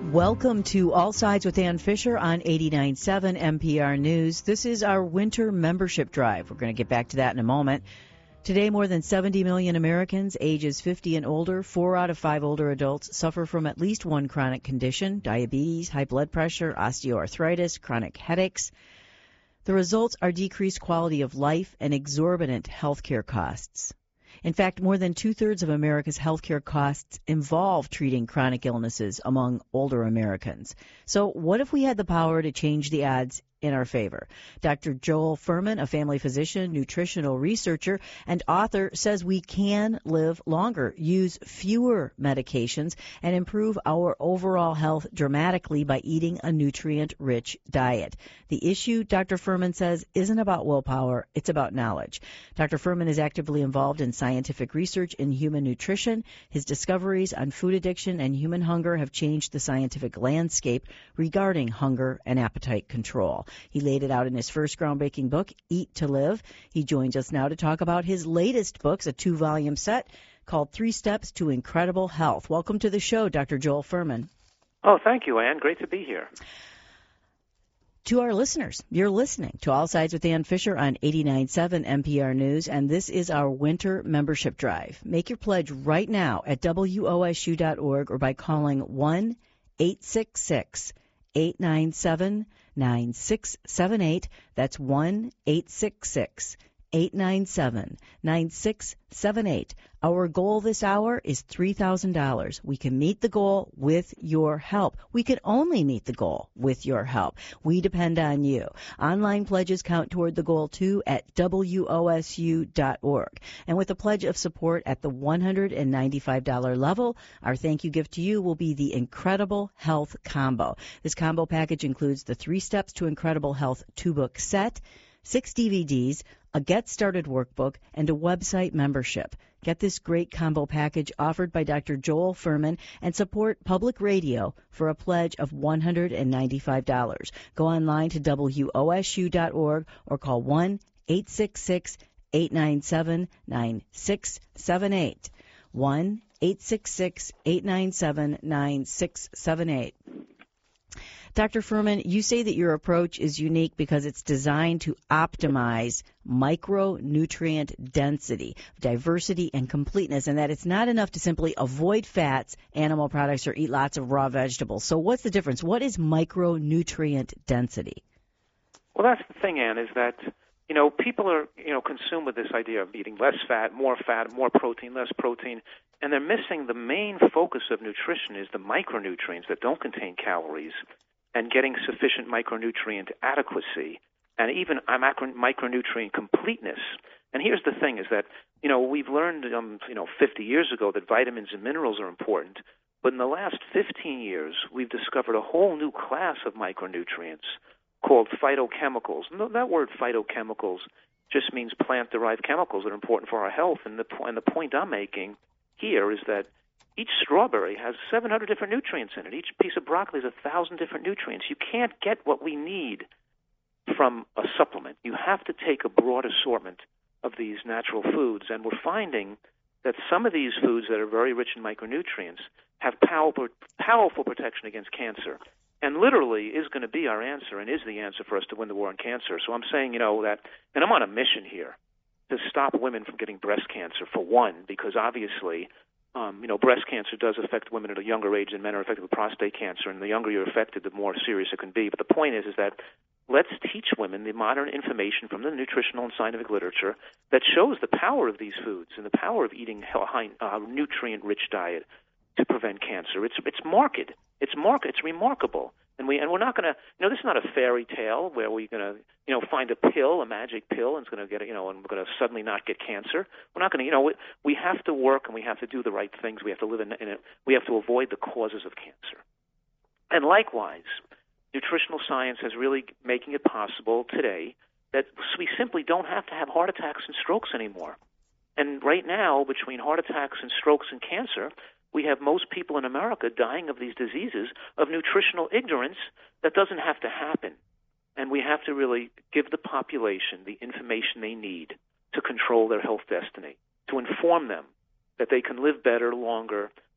Welcome to All Sides with Ann Fisher on 89.7 NPR News. This is our winter membership drive. We're going to get back to that in a moment. Today, more than 70 million Americans ages 50 and older, 4 out of 5 older adults, suffer from at least one chronic condition: diabetes, high blood pressure, osteoarthritis, chronic headaches. The results are decreased quality of life and exorbitant health care costs. In fact, more than two-thirds of America's healthcare costs involve treating chronic illnesses among older Americans. So what if we had the power to change the odds in our favor? Dr. Joel Fuhrman, a family physician, nutritional researcher, and author, says we can live longer, use fewer medications, and improve our overall health dramatically by eating a nutrient-rich diet. The issue, Dr. Fuhrman says, isn't about willpower, it's about knowledge. Dr. Fuhrman is actively involved in scientific research in human nutrition. His discoveries on food addiction and human hunger have changed the scientific landscape regarding hunger and appetite control. He laid it out in his first groundbreaking book, Eat to Live. He joins us now to talk about his latest books, a 2-volume set called 3 Steps to Incredible Health. Welcome to the show, Dr. Joel Fuhrman. Oh, thank you, Ann. Great to be here. To our listeners, you're listening to All Sides with Ann Fisher on 89.7 NPR News, and this is our winter membership drive. Make your pledge right now at WOSU.org or by calling 1-866-897-9678. That's 1-866-897-9678. Our goal this hour is $3,000. We can meet the goal with your help. We can only meet the goal with your help. We depend on you. Online pledges count toward the goal, too, at WOSU.org. And with a pledge of support at the $195 level, our thank you gift to you will be the Incredible Health Combo. This combo package includes the 3 Steps to Incredible Health 2-book set, 6 DVDs, a Get Started workbook, and a website membership. Get this great combo package offered by Dr. Joel Fuhrman and support public radio for a pledge of $195. Go online to WOSU.org or call 1-866-897-9678. 1-866-897-9678. Dr. Fuhrman, you say that your approach is unique because it's designed to optimize micronutrient density, diversity, and completeness, and that it's not enough to simply avoid fats, animal products, or eat lots of raw vegetables. So what's the difference? What is micronutrient density? Well, that's the thing, Ann, is that, people are, consumed with this idea of eating less fat, more protein, less protein, and they're missing the main focus of nutrition is the micronutrients that don't contain calories, and getting sufficient micronutrient adequacy and even micronutrient completeness. And here's the thing is that, we've learned, 50 years ago that vitamins and minerals are important, but in the last 15 years, we've discovered a whole new class of micronutrients called phytochemicals. That word phytochemicals just means plant-derived chemicals that are important for our health. And the point I'm making here is that each strawberry has 700 different nutrients in it. Each piece of broccoli has 1,000 different nutrients. You can't get what we need from a supplement. You have to take a broad assortment of these natural foods, and we're finding that some of these foods that are very rich in micronutrients have powerful protection against cancer, and literally is going to be our answer and is the answer for us to win the war on cancer. So I'm saying, that, and I'm on a mission here to stop women from getting breast cancer, for one, because obviously breast cancer does affect women at a younger age than men are affected with prostate cancer, and the younger you're affected, the more serious it can be. But the point is that let's teach women the modern information from the nutritional and scientific literature that shows the power of these foods and the power of eating a nutrient-rich diet to prevent cancer. It's marked. It's remarkable. And we're not going to, this is not a fairy tale where we're going to, find a pill, a magic pill, and it's going to get, and we're going to suddenly not get cancer. We're not going to, we have to work and we have to do the right things. We have to live in it. We have to avoid the causes of cancer. And likewise, nutritional science is really making it possible today that we simply don't have to have heart attacks and strokes anymore. And right now, between heart attacks and strokes and cancer, we have most people in America dying of these diseases of nutritional ignorance that doesn't have to happen. And we have to really give the population the information they need to control their health destiny, to inform them that they can live better, longer,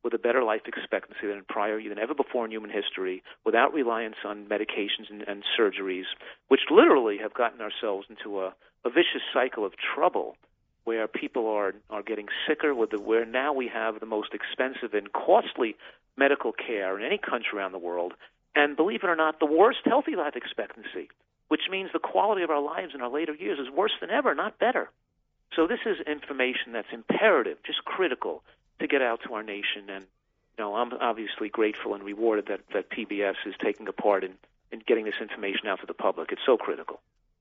with a better life expectancy than ever before in human history, without reliance on medications and surgeries, which literally have gotten ourselves into a vicious cycle of trouble where people are getting sicker, where now we have the most expensive and costly medical care in any country around the world, and believe it or not, the worst healthy life expectancy, which means the quality of our lives in our later years is worse than ever, not better. So this is information that's imperative, just critical, to get out to our nation. And I'm obviously grateful and rewarded that PBS is taking a part in getting this information out to the public. It's so critical.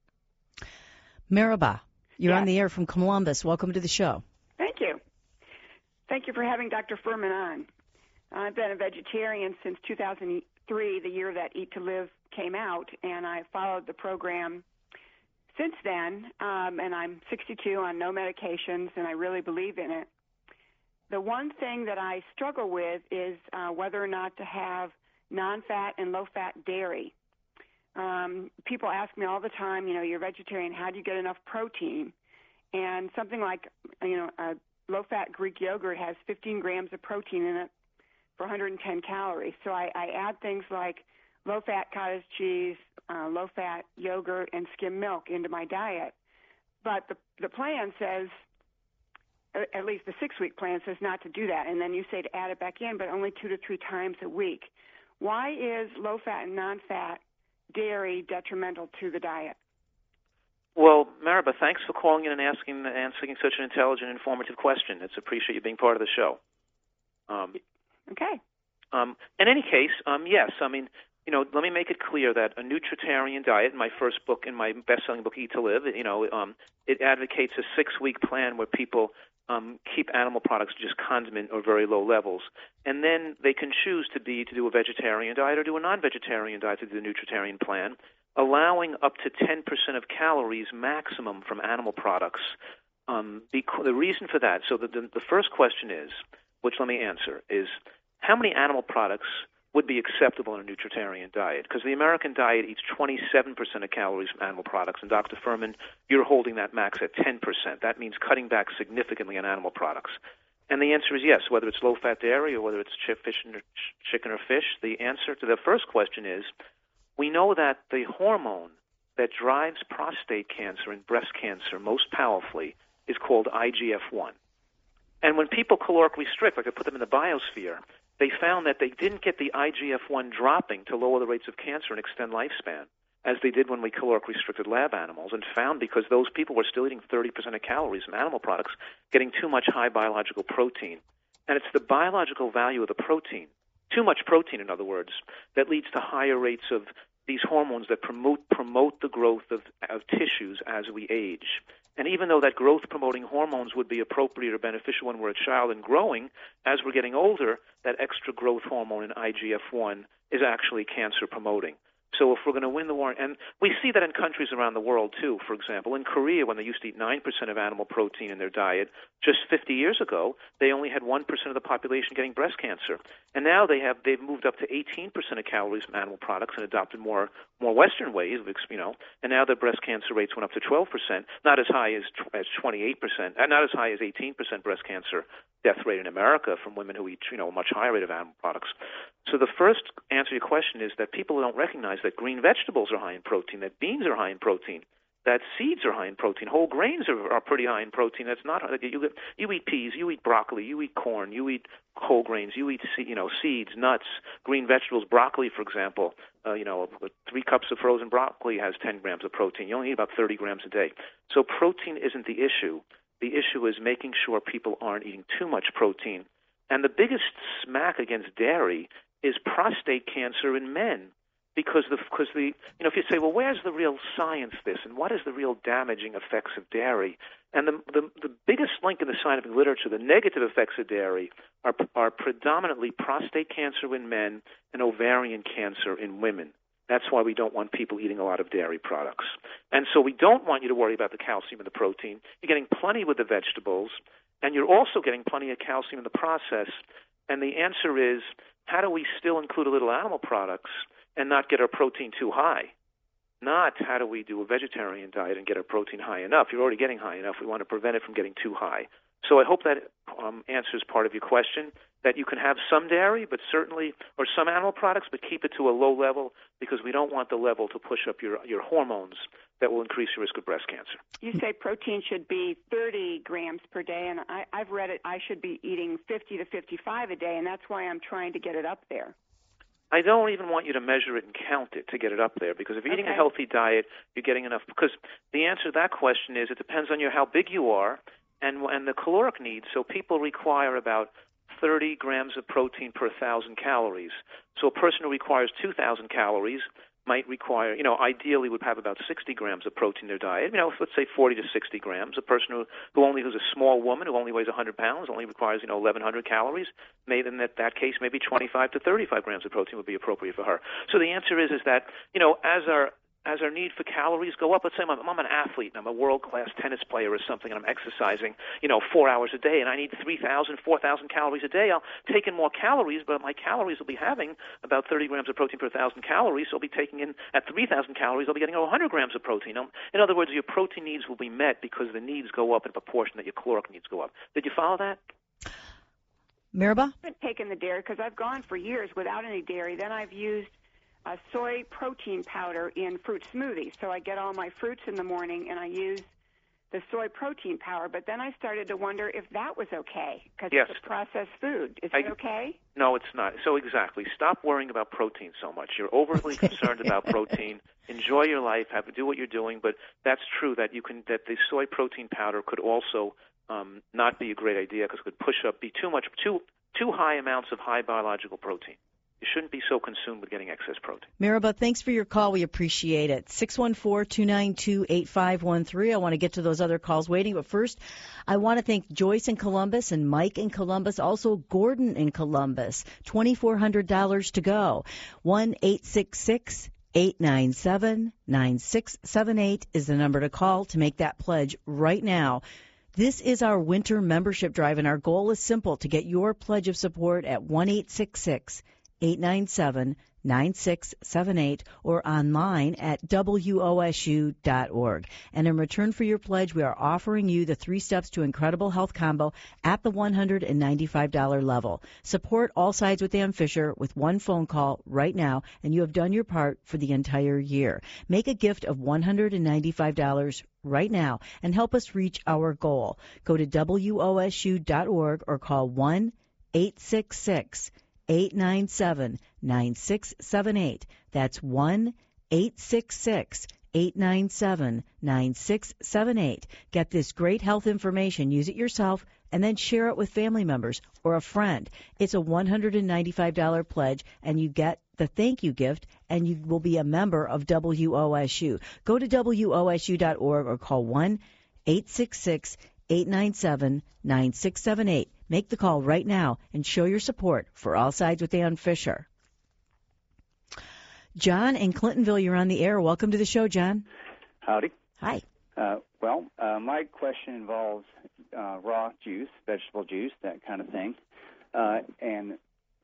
Maribah, you're on the air from Columbus. Welcome to the show. Thank you. Thank you for having Dr. Fuhrman on. I've been a vegetarian since 2003, the year that Eat to Live came out, and I followed the program since then, and I'm 62 on no medications, and I really believe in it. The one thing that I struggle with is whether or not to have non-fat and low-fat dairy. People ask me all the time, you're vegetarian, how do you get enough protein? And something like, a low-fat Greek yogurt has 15 grams of protein in it for 110 calories. So I add things like low-fat cottage cheese, low-fat yogurt, and skim milk into my diet. But the plan says, at least the 6-week plan says not to do that. And then you say to add it back in, but only 2 to 3 times a week. Why is low-fat and non-fat dairy detrimental to the diet? Well, Maribah, thanks for calling in and answering such an intelligent, informative question. It's appreciate you being part of the show. Okay. In any case, yes. I mean, let me make it clear that a nutritarian diet, in my first book, in my best-selling book, Eat to Live, it advocates a 6-week plan where people keep animal products just condiment or very low levels, and then they can choose to do a vegetarian diet or do a non-vegetarian diet to do the nutritarian plan, allowing up to 10% of calories maximum from animal products. The reason for that, so the first question is, which let me answer, is how many animal products would be acceptable in a nutritarian diet? Because the American diet eats 27% of calories from animal products, and Dr. Fuhrman, you're holding that max at 10%. That means cutting back significantly on animal products. And the answer is yes, whether it's low-fat dairy or whether it's chicken or fish. The answer to the first question is we know that the hormone that drives prostate cancer and breast cancer most powerfully is called IGF-1. And when people caloric restrict, like I put them in the biosphere, they found that they didn't get the IGF-1 dropping to lower the rates of cancer and extend lifespan, as they did when we caloric restricted lab animals, and found because those people were still eating 30% of calories from animal products, getting too much high biological protein. And it's the biological value of the protein, too much protein, in other words, that leads to higher rates of these hormones that promote the growth of tissues as we age. And even though that growth-promoting hormones would be appropriate or beneficial when we're a child and growing, as we're getting older, that extra growth hormone in IGF-1 is actually cancer-promoting. So if we're going to win the war, and we see that in countries around the world too. For example, in Korea, when they used to eat 9% of animal protein in their diet, just 50 years ago, they only had 1% of the population getting breast cancer. And now they've moved up to 18% of calories from animal products and adopted more Western ways, and now their breast cancer rates went up to 12%, not as high as 28%, not as high as 18% breast cancer death rate in America from women who eat, a much higher rate of animal products. So the first answer to your question is that people don't recognize that green vegetables are high in protein, that beans are high in protein, that seeds are high in protein, whole grains are pretty high in protein. That's not you eat peas, you eat broccoli, you eat corn, you eat whole grains, you eat seeds, nuts, green vegetables. Broccoli, for example, 3 cups of frozen broccoli has 10 grams of protein. You only need about 30 grams a day. So protein isn't the issue. The issue is making sure people aren't eating too much protein. And the biggest smack against dairy is prostate cancer in men, because if you say, well, where's the real science this, and what is the real damaging effects of dairy? And the biggest link in the scientific literature, the negative effects of dairy are predominantly prostate cancer in men and ovarian cancer in women. That's why we don't want people eating a lot of dairy products. And so we don't want you to worry about the calcium and the protein. You're getting plenty with the vegetables, and you're also getting plenty of calcium in the process. And the answer is, how do we still include a little animal products and not get our protein too high? Not how do we do a vegetarian diet and get our protein high enough. You're already getting high enough. We want to prevent it from getting too high. So I hope that answers part of your question, that you can have some dairy, but certainly, or some animal products, but keep it to a low level, because we don't want the level to push up your hormones that will increase your risk of breast cancer. You say protein should be 30 grams per day, and I've read it I should be eating 50 to 55 a day, and that's why I'm trying to get it up there. I don't even want you to measure it and count it to get it up there, because if you're eating a healthy diet, you're getting enough. Because the answer to that question is it depends on how big you are and the caloric needs. So people require about 30 grams of protein per 1,000 calories. So a person who requires 2,000 calories might require, ideally would have about 60 grams of protein in their diet. Let's say 40 to 60 grams. A person who's a small woman who only weighs 100 pounds only requires, 1,100 calories. Maybe in that case, maybe 25 to 35 grams of protein would be appropriate for her. So the answer is that, as our need for calories go up, let's say I'm an athlete and I'm a world-class tennis player or something, and I'm exercising, 4 hours a day, and I need 3,000, 4,000 calories a day. I'll take in more calories, but my calories will be having about 30 grams of protein per 1,000 calories. So I'll be taking in, at 3,000 calories, I'll be getting 100 grams of protein. In other words, your protein needs will be met because the needs go up in proportion that your caloric needs go up. Did you follow that? Miraba? I haven't taken the dairy because I've gone for years without any dairy. Then I've used soy protein powder in fruit smoothies. So I get all my fruits in the morning and I use the soy protein powder. But then I started to wonder if that was okay because Yes. it's a processed food. Is it okay? No, it's not. So exactly. Stop worrying about protein so much. You're overly concerned about protein. Enjoy your life. Do what you're doing. But that's true that that the soy protein powder could also not be a great idea because it could be too high amounts of high biological protein. You shouldn't be so consumed with getting excess protein. Miraba, thanks for your call. We appreciate it. 614-292-8513. I want to get to those other calls waiting, but first, I want to thank Joyce in Columbus and Mike in Columbus, also Gordon in Columbus. $2,400 to go. 1-866-897-9678 is the number to call to make that pledge right now. This is our winter membership drive, and our goal is simple: to get your pledge of support at 1-866-897-9678 or online at WOSU.org. And in return for your pledge, we are offering you the 3 Steps to Incredible Health Combo at the $195 level. Support All Sides with Ann Fisher with one phone call right now, and you have done your part for the entire year. Make a gift of $195 right now and help us reach our goal. Go to WOSU.org or call 1-866-897-9678. That's 1-866-897-9678. Get this great health information, use it yourself, and then share it with family members or a friend. It's a $195 pledge, and you get the thank you gift, and you will be a member of WOSU. Go to WOSU.org or call 1-866-897-9678. Make the call right now and show your support for All Sides with Ann Fisher. John in Clintonville, you're on the air. Welcome to the show, John. Howdy. Hi. My question involves raw juice, vegetable juice, that kind of thing. And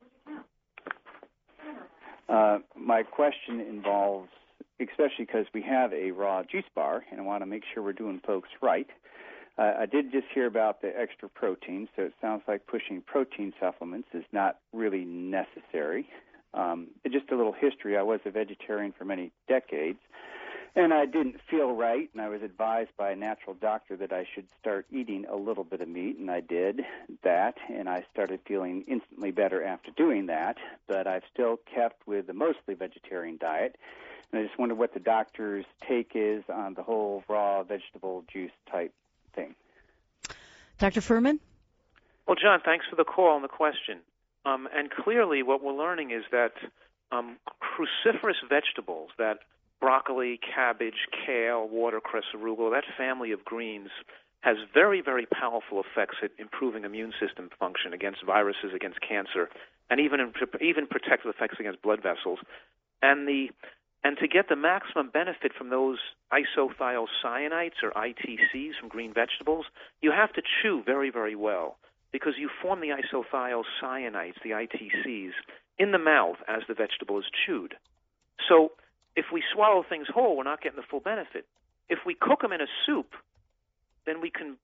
my question involves, especially because we have a raw juice bar, and I want to make sure we're doing folks right. I did just hear about the extra protein, so it sounds like pushing protein supplements is not really necessary. Just a little history. I was a vegetarian for many decades, and I didn't feel right, and I was advised by a natural doctor that I should start eating a little bit of meat, and I did that, and I started feeling instantly better after doing that, but I've still kept with the mostly vegetarian diet, and I just wonder what the doctor's take is on the whole raw vegetable juice type thing. Dr. Furman? Well, John, thanks for the call and the question. And clearly what we're learning is that cruciferous vegetables, that broccoli, cabbage, kale, watercress, arugula, that family of greens has very, very powerful effects at improving immune system function against viruses, against cancer, and even protective effects against blood vessels. And to get the maximum benefit from those isothiocyanates or ITCs from green vegetables, you have to chew very, very well, because you form the isothiocyanates, the ITCs, in the mouth as the vegetable is chewed. So if we swallow things whole, we're not getting the full benefit. If we cook them in a soup, then we can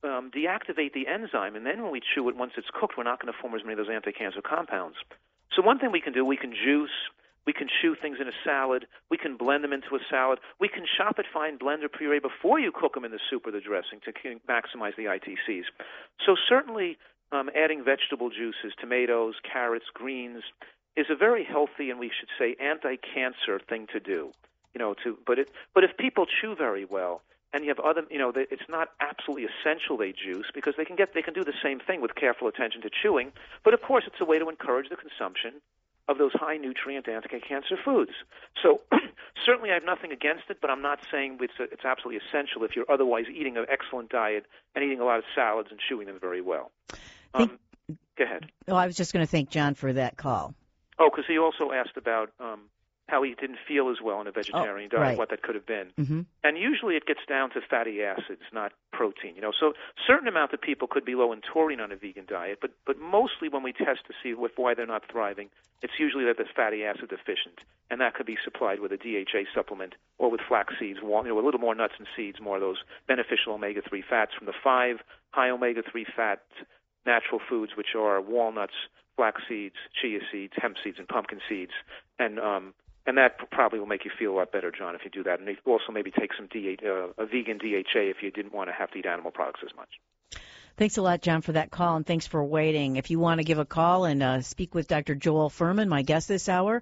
deactivate the enzyme, and then when we chew it, once it's cooked, we're not going to form as many of those anti-cancer compounds. So one thing we can do, we can juice, we can chew things in a salad, we can blend them into a salad, we can chop it fine, blend or puree before you cook them in the soup or the dressing to maximize the ITCs. So certainly adding vegetable juices, tomatoes, carrots, greens, is a very healthy and we should say anti-cancer thing to do. But if people chew very well, and you have other, it's not absolutely essential they juice because they can do the same thing with careful attention to chewing. But of course, it's a way to encourage the consumption of those high nutrient anti-cancer foods. So certainly, I have nothing against it, but I'm not saying it's absolutely essential if you're otherwise eating an excellent diet and eating a lot of salads and chewing them very well. Go ahead. Oh, I was just going to thank John for that call. Oh, because he also asked about how he didn't feel as well in a vegetarian diet, right. What that could have been. Mm-hmm. And usually it gets down to fatty acids, not protein. So certain amount of people could be low in taurine on a vegan diet, but mostly when we test to see why they're not thriving, it's usually that they're fatty acid deficient, and that could be supplied with a DHA supplement or with flax seeds, a little more nuts and seeds, more of those beneficial omega-3 fats from the 5 high omega-3 fat natural foods, which are walnuts, flax seeds, chia seeds, hemp seeds, and pumpkin seeds, and that probably will make you feel a lot better, John, if you do that. And also maybe take some a vegan DHA if you didn't want to have to eat animal products as much. Thanks a lot, John, for that call, and thanks for waiting. If you want to give a call and speak with Dr. Joel Fuhrman, my guest this hour,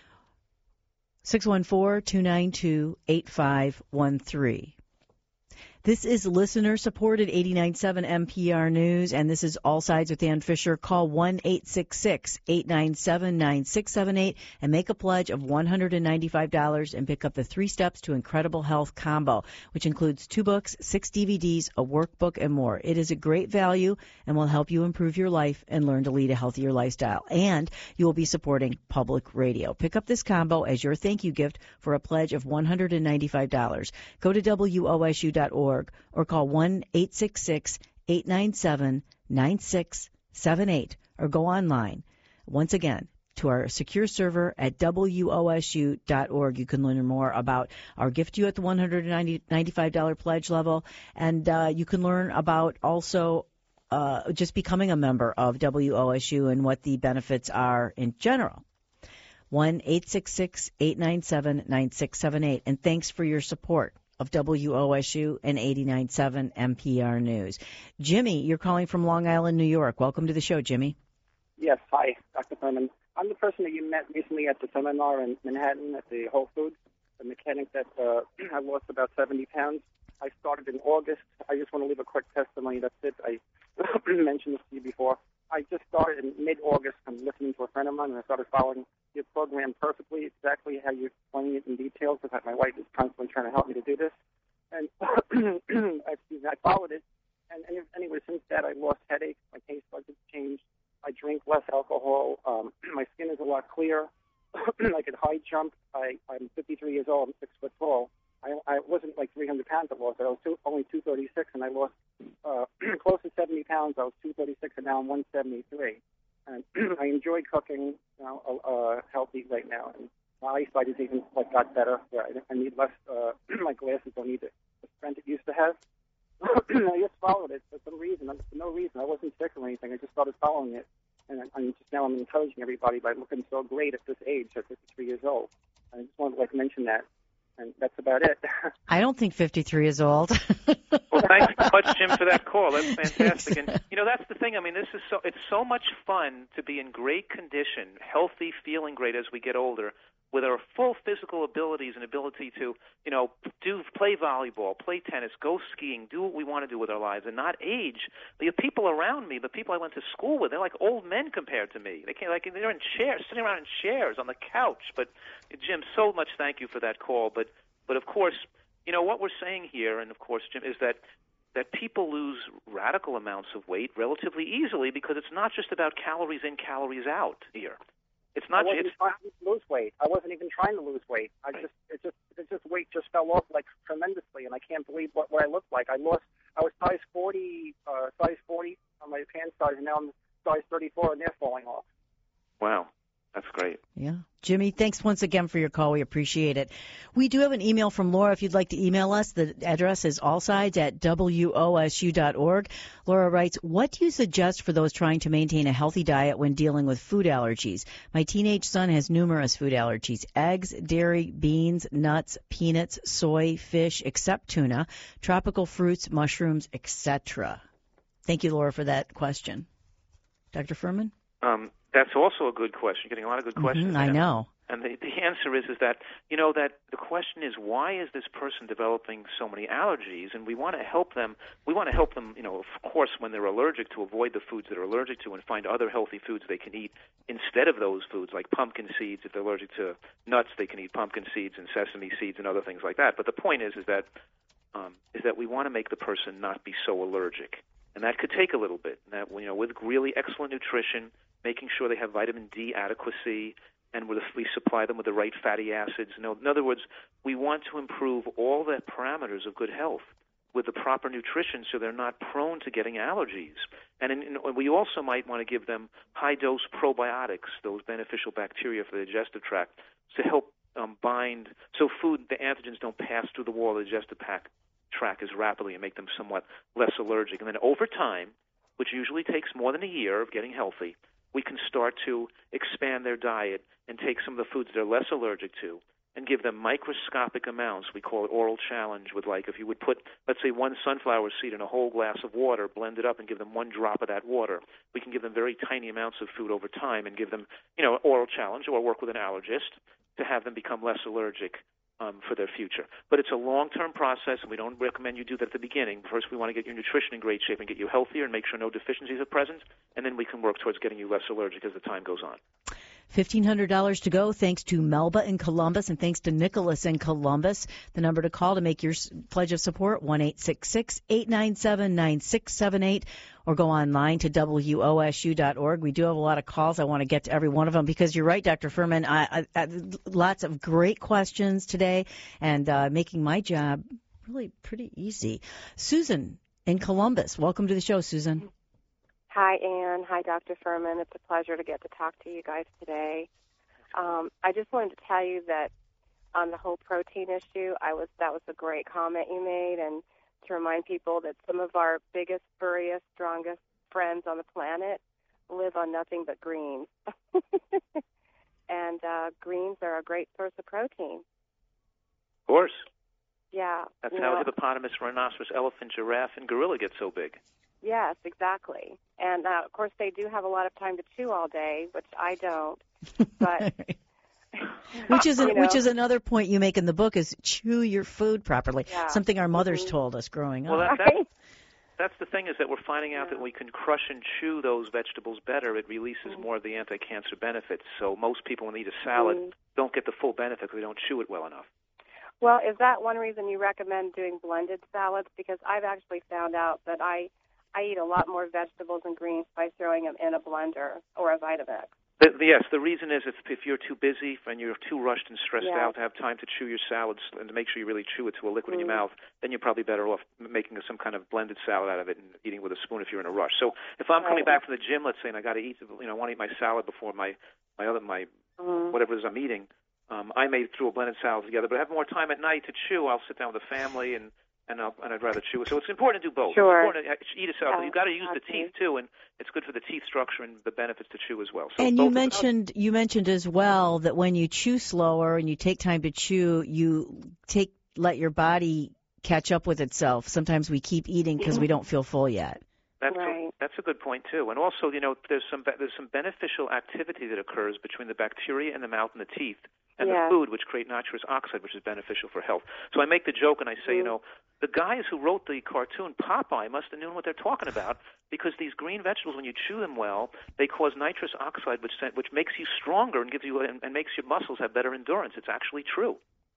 614-292-8513. This is listener-supported 89.7 NPR News, and this is All Sides with Ann Fisher. Call 1-866-897-9678 and make a pledge of $195 and pick up the 3 Steps to Incredible Health combo, which includes 2 books, 6 DVDs, a workbook, and more. It is a great value and will help you improve your life and learn to lead a healthier lifestyle. And you will be supporting public radio. Pick up this combo as your thank you gift for a pledge of $195. Go to WOSU.org. or call 1-866-897-9678 or go online. Once again, to our secure server at WOSU.org. You can learn more about our gift to you at the $195 pledge level, and you can learn about also just becoming a member of WOSU and what the benefits are in general. 1-866-897-9678. And thanks for your support of WOSU and 89.7 NPR News. Jimmy, you're calling from Long Island, New York. Welcome to the show, Jimmy. Yes, hi, Dr. Fuhrman. I'm the person that you met recently at the seminar in Manhattan at the Whole Foods, the mechanic that I lost about 70 pounds. I started in August. I just want to leave a quick testimony. That's it. I mentioned this to you before. I just started in mid-August. I'm listening to a friend of mine, and I started following your program perfectly, exactly how you explain it in detail, because my wife is constantly trying to help me to do this. And I followed it, and anyway, since that, I lost headaches. My taste buds have changed. I drink less alcohol. My skin is a lot clearer. I could high jump. I'm 53 years old. I'm 6 foot tall. I wasn't like 300 pounds I lost. I was only 236, and I lost close to 70 pounds. I was 236, and now I'm 173. And I enjoy cooking, healthy right now. And my eyesight is even got better. I need less. My glasses don't need the strength it used to have. I just followed it for some reason. For no reason. I wasn't sick or anything. I just started following it, and I'm encouraging everybody by looking so great at this age, at 53 years old. I just wanted to mention that. And that's about it. I don't think 53 is old. Well, thanks so much, Jim, for that call. That's fantastic. And, that's the thing. I mean, it's so much fun to be in great condition, healthy, feeling great as we get older, with our full physical abilities and ability to, play volleyball, play tennis, go skiing, do what we want to do with our lives, and not age. The people around me, the people I went to school with, they're like old men compared to me. They're in chairs, sitting around in chairs on the couch. But Jim, so much thank you for that call. But of course, what we're saying here, and of course, Jim, is that people lose radical amounts of weight relatively easily because it's not just about calories in, calories out here. It's not. I wasn't trying to lose weight. I wasn't even trying to lose weight. Weight just fell off tremendously, and I can't believe what I looked like. I was size 40 on my pant size, and now I'm size 34, and they're falling off. Wow, That's great. Yeah. Jimmy, thanks once again for your call. We appreciate it. We do have an email from Laura. If you'd like to email us, the address is allsides@wosu.org. Laura writes, what do you suggest for those trying to maintain a healthy diet when dealing with food allergies? My teenage son has numerous food allergies: eggs, dairy, beans, nuts, peanuts, soy, fish, except tuna, tropical fruits, mushrooms, etc. Thank you, Laura, for that question. Dr. Furman? That's also a good question. You're getting a lot of good questions. I know. And the answer is that, that the question is, why is this person developing so many allergies? And we want to help them. We want to help them, of course, when they're allergic, to avoid the foods that they're allergic to and find other healthy foods they can eat instead of those foods, like pumpkin seeds. If they're allergic to nuts, they can eat pumpkin seeds and sesame seeds and other things like that. But the point is that we want to make the person not be so allergic. And that could take a little bit. And that, with really excellent nutrition, making sure they have vitamin D adequacy, and we supply them with the right fatty acids. In other words, we want to improve all the parameters of good health with the proper nutrition so they're not prone to getting allergies. And we also might want to give them high-dose probiotics, those beneficial bacteria for the digestive tract, to help bind, so the antigens don't pass through the wall of the digestive tract as rapidly and make them somewhat less allergic. And then over time, which usually takes more than a year of getting healthy, we can start to expand their diet and take some of the foods they're less allergic to and give them microscopic amounts. We call it oral challenge, with if you would put, let's say, one sunflower seed in a whole glass of water, blend it up and give them one drop of that water. We can give them very tiny amounts of food over time and give them, oral challenge, or work with an allergist to have them become less allergic for their future. But it's a long-term process, and we don't recommend you do that at the beginning. First, we want to get your nutrition in great shape and get you healthier and make sure no deficiencies are present, and then we can work towards getting you less allergic as the time goes on. $1,500 to go, thanks to Melba in Columbus and thanks to Nicholas in Columbus. The number to call to make your pledge of support, 1-866-897-9678, or go online to WOSU.org. We do have a lot of calls. I want to get to every one of them because you're right, Dr. Furman. Lots of great questions today and making my job really pretty easy. Susan in Columbus. Welcome to the show, Susan. Hi, Ann. Hi, Dr. Furman. It's a pleasure to get to talk to you guys today. I just wanted to tell you that on the whole protein issue, that was a great comment you made, and to remind people that some of our biggest, furriest, strongest friends on the planet live on nothing but greens. And greens are a great source of protein. Of course. Yeah. That's how hippopotamus, rhinoceros, elephant, giraffe, and gorilla get so big. Yes, exactly. And, of course, they do have a lot of time to chew all day, which I don't. But which is another point you make in the book, is chew your food properly, something our mothers told us growing up. Well, that's the thing, is that we're finding out that we can crush and chew those vegetables better. It releases more of the anti-cancer benefits. So most people, when they eat a salad, don't get the full benefit because they don't chew it well enough. Well, is that one reason you recommend doing blended salads? Because I've actually found out that I eat a lot more vegetables and greens by throwing them in a blender or a Vitamix. Yes, the reason is if you're too busy and you're too rushed and stressed out to have time to chew your salads and to make sure you really chew it to a liquid in your mouth, then you're probably better off making some kind of blended salad out of it and eating with a spoon if you're in a rush. So if I'm coming back from the gym, let's say, and I got to eat, I want to eat my salad before my whatever it is I'm eating, I may throw a blended salad together. But I have more time at night to chew. I'll sit down with the family and I'd rather chew it. So it's important to do both. Sure. It's important to eat a salad, but you've got to use the teeth too, and it's good for the teeth structure and the benefits to chew as well. So and you mentioned as well that when you chew slower and you take time to chew, let your body catch up with itself. Sometimes we keep eating because we don't feel full yet. That's a good point too. And also, there's some beneficial activity that occurs between the bacteria in the mouth and the teeth and the food, which create nitrous oxide, which is beneficial for health. So I make the joke and I say, the guys who wrote the cartoon Popeye must have known what they're talking about, because these green vegetables, when you chew them well, they cause nitrous oxide, which makes you stronger and gives you and makes your muscles have better endurance. It's actually true.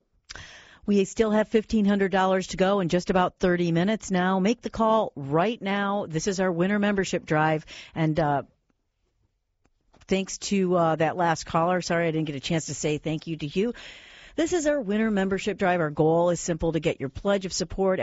We still have $1,500 to go in just about 30 minutes now. Make the call right now. This is our winter membership drive, and thanks to that last caller. Sorry I didn't get a chance to say thank you to you. This is our winter membership drive. Our goal is simple: to get your pledge of support at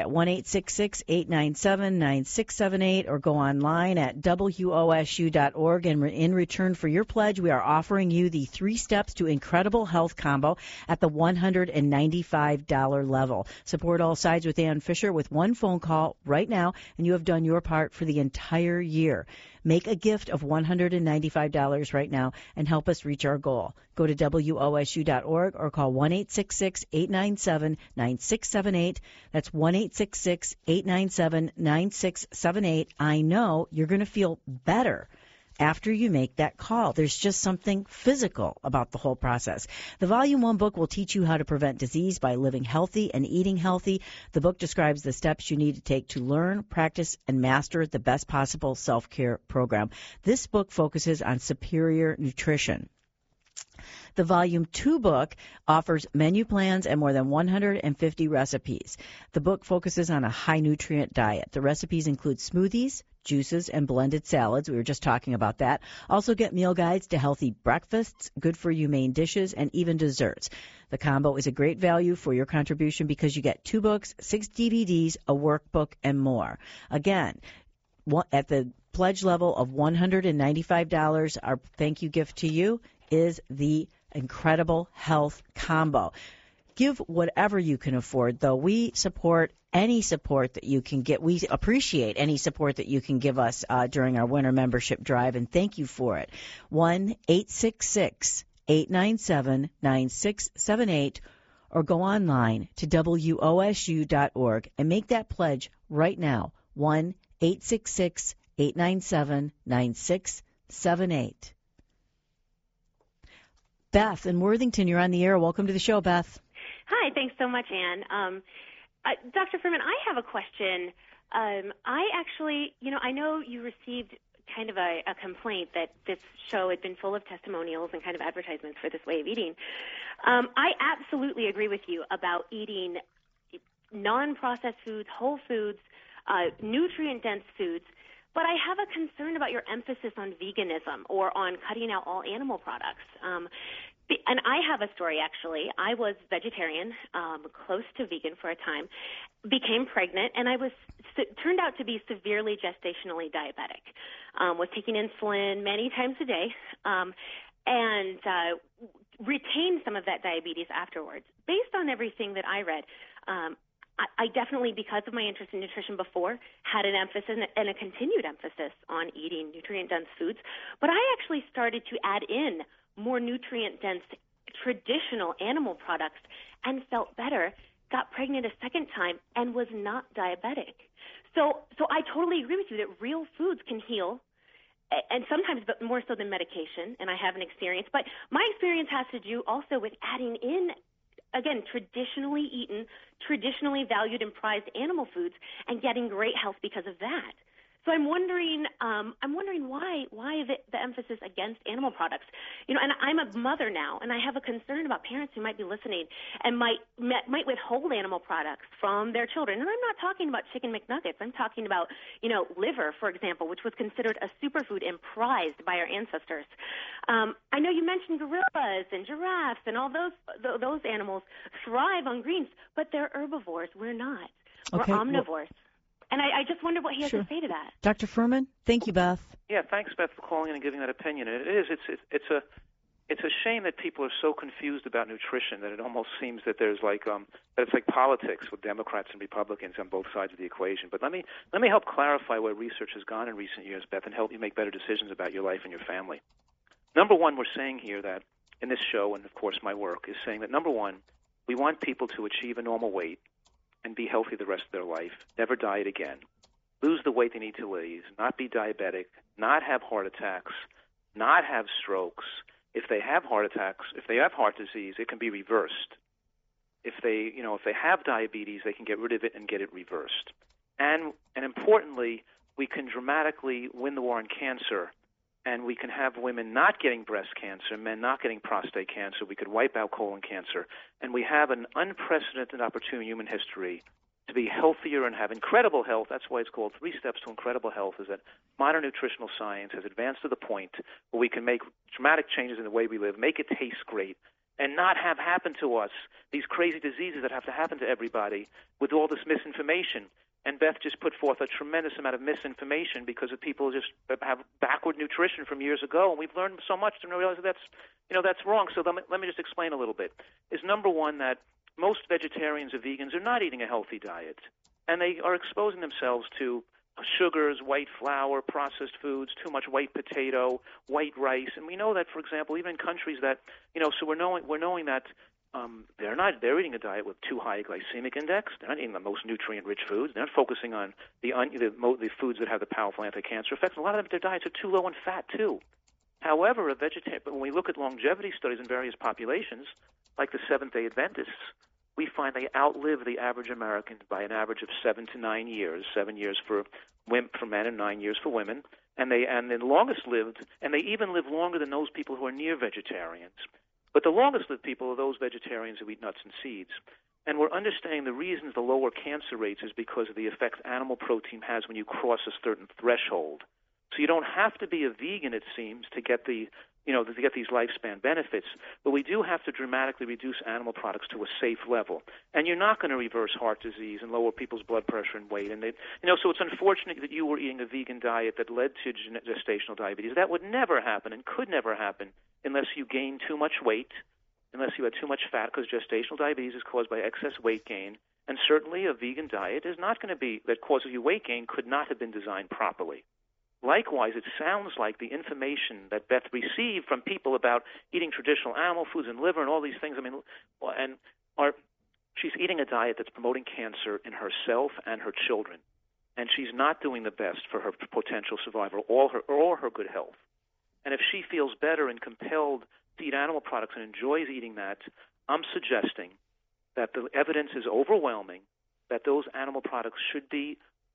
1-866-897-9678 or go online at WOSU.org. And in return for your pledge, we are offering you the 3 Steps to Incredible Health combo at the $195 level. Support All Sides with Ann Fisher with one phone call right now, and you have done your part for the entire year. Make a gift of $195 right now and help us reach our goal. Go to WOSU.org or call 1-866-897-9678. That's 1-866-897-9678. I know you're going to feel better after you make that call. There's just something physical about the whole process. The Volume 1 book will teach you how to prevent disease by living healthy and eating healthy. The book describes the steps you need to take to learn, practice, and master the best possible self-care program. This book focuses on superior nutrition. The Volume 2 book offers menu plans and more than 150 recipes. The book focuses on a high-nutrient diet. The recipes include smoothies, juices, and blended salads. We were just talking about that. Also get meal guides to healthy breakfasts, good-for-you main dishes, and even desserts. The combo is a great value for your contribution because you get 2 books, 6 DVDs, a workbook, and more. Again, at the pledge level of $195, our thank you gift to you is the Incredible Health combo. Give whatever you can afford, though. We support any support that you can get. We appreciate any support that you can give us during our winter membership drive, and thank you for it. 1-866-897-9678 or go online to WOSU.org and make that pledge right now. 1-866-897-9678. Beth in Worthington, you're on the air. Welcome to the show, Beth. Hi, thanks so much, Ann. Dr. Furman, I have a question. I actually, I know you received kind of a complaint that this show had been full of testimonials and kind of advertisements for this way of eating. I absolutely agree with you about eating non-processed foods, whole foods, nutrient-dense foods. But I have a concern about your emphasis on veganism or on cutting out all animal products. And I have a story, actually. I was vegetarian, close to vegan for a time, became pregnant, and I turned out to be severely gestationally diabetic. Was taking insulin many times a day, and retained some of that diabetes afterwards. Based on everything that I read, I definitely, because of my interest in nutrition before, had an emphasis and a continued emphasis on eating nutrient-dense foods. But I actually started to add in more nutrient-dense traditional animal products and felt better, got pregnant a second time, and was not diabetic. So I totally agree with you that real foods can heal, and sometimes but more so than medication, and I have an experience. But my experience has to do also with adding in, again, traditionally eaten, traditionally valued and prized animal foods and getting great health because of that. So I'm wondering why the emphasis against animal products. And I'm a mother now, and I have a concern about parents who might be listening and might withhold animal products from their children. And I'm not talking about chicken McNuggets. I'm talking about, liver, for example, which was considered a superfood and prized by our ancestors. I know you mentioned gorillas and giraffes and all those animals thrive on greens, but they're herbivores. We're not. We're omnivores. And I just wonder what he has to say to that. Dr. Furman, thank you, Beth. Yeah, thanks, Beth, for calling in and giving that opinion. And it's a shame that people are so confused about nutrition that it almost seems that there's that it's like politics with Democrats and Republicans on both sides of the equation. But let me help clarify where research has gone in recent years, Beth, and help you make better decisions about your life and your family. Number one, we're saying here that in this show, and of course my work, is saying that number one, we want people to achieve a normal weight and be healthy the rest of their life, never diet again, lose the weight they need to lose, not be diabetic, not have heart attacks, not have strokes. If they have heart attacks, if they have heart disease, it can be reversed. If they have diabetes, they can get rid of it and get it reversed. And importantly, we can dramatically win the war on cancer, and we can have women not getting breast cancer, men not getting prostate cancer. We could wipe out colon cancer. And we have an unprecedented opportunity in human history to be healthier and have incredible health. That's why it's called 3 Steps to Incredible Health, is that modern nutritional science has advanced to the point where we can make dramatic changes in the way we live, make it taste great, and not have happen to us these crazy diseases that have to happen to everybody with all this misinformation. And Beth just put forth a tremendous amount of misinformation because of people just have backward nutrition from years ago, and we've learned so much to realize that that's wrong. So let me just explain a little bit. Is number one that most vegetarians or vegans are not eating a healthy diet, and they are exposing themselves to sugars, white flour, processed foods, too much white potato, white rice, and we know that, for example, even in countries that so we're knowing that they're eating a diet with too high a glycemic index. They're not eating the most nutrient-rich foods. They're not focusing on the foods that have the powerful anti-cancer effects. And a lot of them, their diets are too low in fat too. However, when we look at longevity studies in various populations, like the Seventh-day Adventists, we find they outlive the average American by an average of 7 to 9 years. 7 years for men and 9 years for women. And the longest lived, and they even live longer than those people who are near vegetarians. But the longest-lived people are those vegetarians who eat nuts and seeds. And we're understanding the reasons the lower cancer rates is because of the effects animal protein has when you cross a certain threshold. So you don't have to be a vegan, it seems, to get these lifespan benefits. But we do have to dramatically reduce animal products to a safe level. And you're not going to reverse heart disease and lower people's blood pressure and weight. And so it's unfortunate that you were eating a vegan diet that led to gestational diabetes. That would never happen and could never happen unless you gained too much weight, unless you had too much fat, because gestational diabetes is caused by excess weight gain. And certainly a vegan diet is not going to be, that causes you weight gain, could not have been designed properly. Likewise, it sounds like the information that Beth received from people about eating traditional animal foods and liver and all these things, she's eating a diet that's promoting cancer in herself and her children. And she's not doing the best for her potential survival or her good health. And if she feels better and compelled to eat animal products and enjoys eating that, I'm suggesting that the evidence is overwhelming that those animal products should be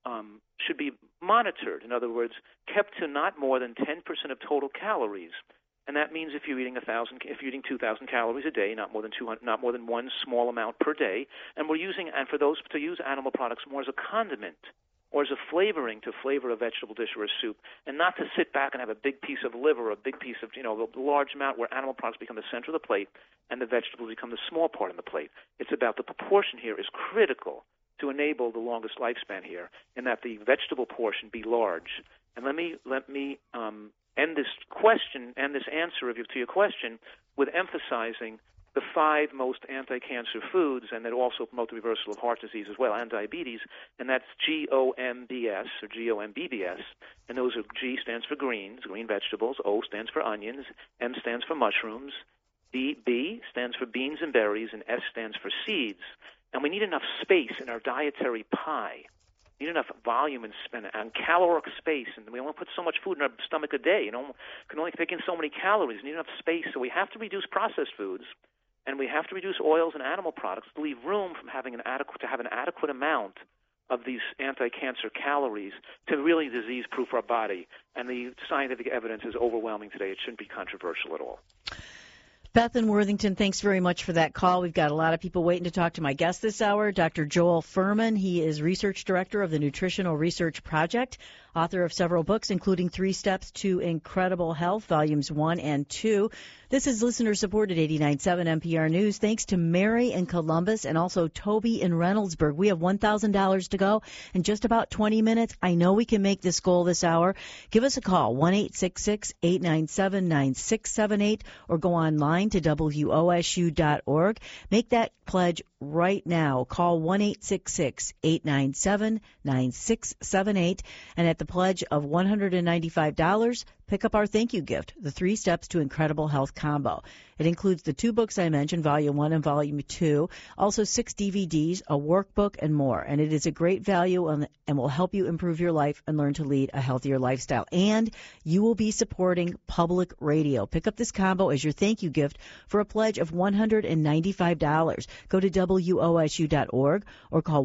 monitored. In other words, kept to not more than 10% of total calories. And that means if you're eating 2,000 calories a day, not more than one small amount per day. And for those to use animal products more as a condiment or as a flavoring to flavor a vegetable dish or a soup, and not to sit back and have a big piece of liver, a big piece of, a large amount where animal products become the center of the plate and the vegetables become the small part of the plate. It's about the proportion here is critical to enable the longest lifespan here, and that the vegetable portion be large. And let me end this answer to your question with emphasizing the 5 most anti-cancer foods, and that also promote the reversal of heart disease as well, and diabetes, and that's GOMBS, or GOMBBS, and those are G stands for greens, green vegetables, O stands for onions, M stands for mushrooms, B stands for beans and berries, and S stands for seeds. And we need enough space in our dietary pie. We need enough volume and caloric space, and we only put so much food in our stomach a day. Can only take in so many calories. We need enough space, so we have to reduce processed foods, and we have to reduce oils and animal products to leave room from having an adequate amount of these anti-cancer calories to really disease-proof our body. And the scientific evidence is overwhelming today. It shouldn't be controversial at all. Beth in Worthington, thanks very much for that call. We've got a lot of people waiting to talk to my guest this hour, Dr. Joel Fuhrman. He is Research Director of the Nutritional Research Project, author of several books, including 3 Steps to Incredible Health, Volumes 1 and 2. This is listener-supported 89.7 NPR News. Thanks to Mary in Columbus and also Toby in Reynoldsburg. We have $1,000 to go in just about 20 minutes. I know we can make this goal this hour. Give us a call, 1-866-897-9678, or go online to WOSU.org. Make that pledge right now. Call 1-866-897-9678. And at the pledge of $195, pick up our thank you gift, the 3 Steps to Incredible Health combo. It includes the 2 books I mentioned, Volume 1 and Volume 2, also 6 DVDs, a workbook, and more. And it is a great value and will help you improve your life and learn to lead a healthier lifestyle. And you will be supporting public radio. Pick up this combo as your thank you gift for a pledge of $195. Go to WOSU.org or call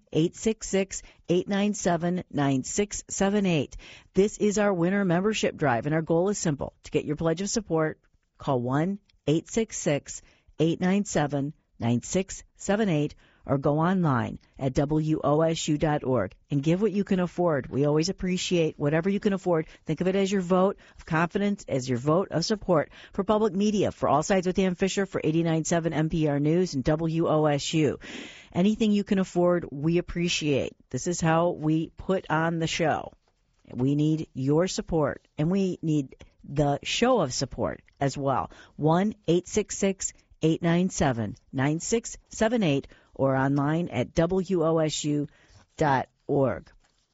1-866-897-9678. This is our winter membership drive, and our goal is simple. To get your pledge of support, call 1-866-897-9678 or go online at WOSU.org and give what you can afford. We always appreciate whatever you can afford. Think of it as your vote of confidence, as your vote of support for public media, for All Sides with Dan Fisher, for 89.7 NPR News and WOSU. Anything you can afford, we appreciate. This is how we put on the show. We need your support, and we need the show of support as well. 1-866-897-9678 or online at WOSU.org.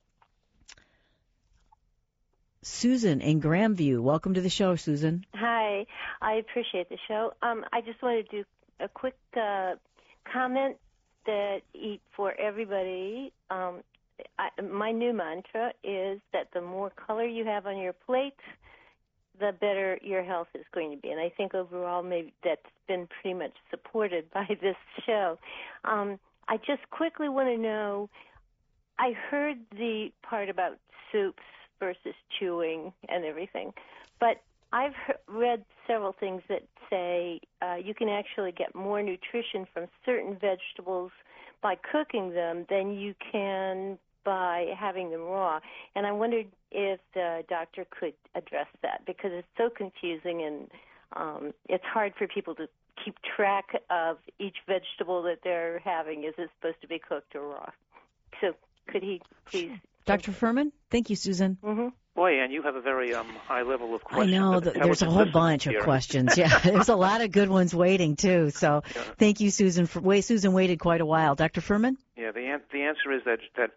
Susan in Grandview, welcome to the show, Susan. Hi, I appreciate the show. I just want to do a quick comment that for everybody. My new mantra is that the more color you have on your plate, the better your health is going to be. And I think overall maybe that's been pretty much supported by this show. I just quickly want to know, I heard the part about soups versus chewing and everything, but I've read several things that say you can actually get more nutrition from certain vegetables by cooking them than you can by having them raw. And I wondered if the doctor could address that, because it's so confusing and it's hard for people to keep track of each vegetable that they're having. Is it supposed to be cooked or raw? So could he please? Dr. Furman? Thank you, Susan. Mm-hmm. Boy, Ann, you have a very high level of questions. I know. There's a whole bunch of questions. Yeah, there's a lot of good ones waiting, too. So Thank you, Susan. Susan waited quite a while. Dr. Furman? Yeah, the answer is that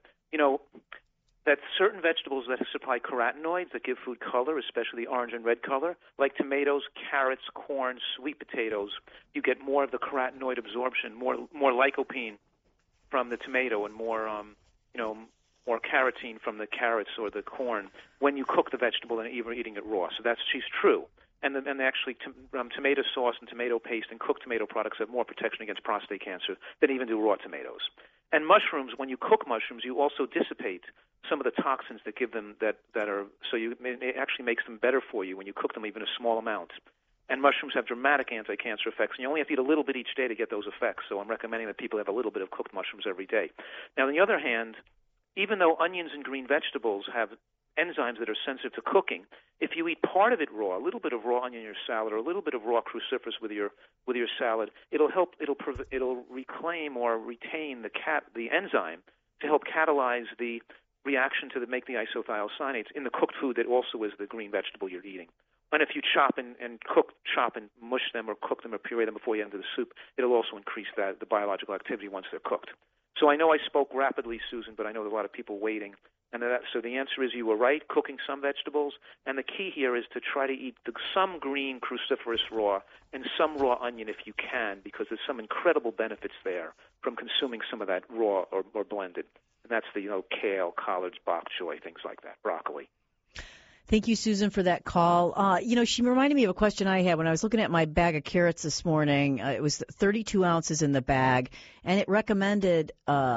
certain vegetables that supply carotenoids that give food color, especially orange and red color, like tomatoes, carrots, corn, sweet potatoes, you get more of the carotenoid absorption, more lycopene from the tomato, and more carotene from the carrots or the corn when you cook the vegetable and even eating it raw. So she's true. And actually, tomato sauce and tomato paste and cooked tomato products have more protection against prostate cancer than even do raw tomatoes. And mushrooms, when you cook mushrooms, you also dissipate some of the toxins that give them it actually makes them better for you when you cook them, even a small amount. And mushrooms have dramatic anti-cancer effects, and you only have to eat a little bit each day to get those effects. So I'm recommending that people have a little bit of cooked mushrooms every day. Now, on the other hand, even though onions and green vegetables have enzymes that are sensitive to cooking, if you eat part of it raw, a little bit of raw onion in your salad or a little bit of raw cruciferous with your salad, it'll reclaim or retain the enzyme to help catalyze the reaction to make the isothiocyanates in the cooked food that also is the green vegetable you're eating. And if you chop and mush them or cook them or puree them before you get into the soup, it'll also increase the biological activity once they're cooked. So I know I spoke rapidly, Susan, but I know there are a lot of people waiting. So the answer is you were right, cooking some vegetables. And the key here is to try to eat some green cruciferous raw and some raw onion if you can, because there's some incredible benefits there from consuming some of that raw or blended. And that's the kale, collards, bok choy, things like that, broccoli. Thank you, Susan, for that call. She reminded me of a question I had when I was looking at my bag of carrots this morning. It was 32 ounces in the bag, and it recommended